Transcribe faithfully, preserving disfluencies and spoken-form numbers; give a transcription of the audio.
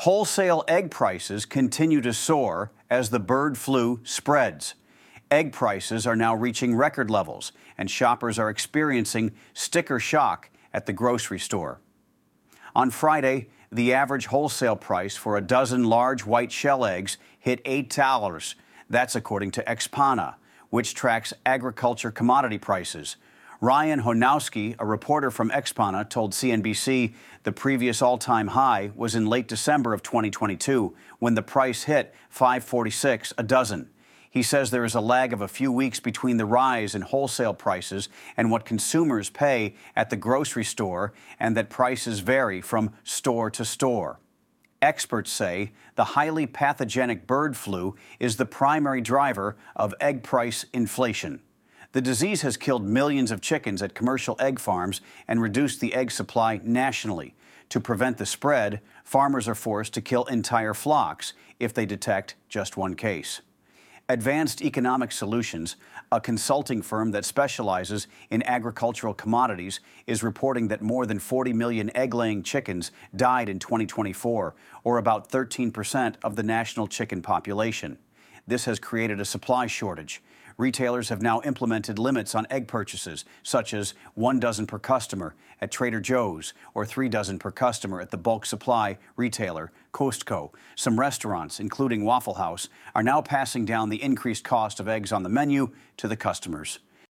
Wholesale egg prices continue to soar as the bird flu spreads. Egg prices are now reaching record levels, and shoppers are experiencing sticker shock at the grocery store. On Friday, the average wholesale price for a dozen large white shell eggs hit eight dollars. That's according to Expana, which tracks agriculture commodity prices. Ryan Honowski, a reporter from Expana, told C N B C the previous all-time high was in late December of twenty twenty-two, when the price hit five forty-six a dozen. He says there is a lag of a few weeks between the rise in wholesale prices and what consumers pay at the grocery store, and that prices vary from store to store. Experts say the highly pathogenic bird flu is the primary driver of egg price inflation. The disease has killed millions of chickens at commercial egg farms and reduced the egg supply nationally. To prevent the spread, farmers are forced to kill entire flocks if they detect just one case. Advanced Economic Solutions, a consulting firm that specializes in agricultural commodities, is reporting that more than forty million egg-laying chickens died in twenty twenty-four, or about thirteen percent of the national chicken population. This has created a supply shortage. Retailers have now implemented limits on egg purchases, such as one dozen per customer at Trader Joe's or three dozen per customer at the bulk supply retailer Costco. Some restaurants, including Waffle House, are now passing down the increased cost of eggs on the menu to the customers.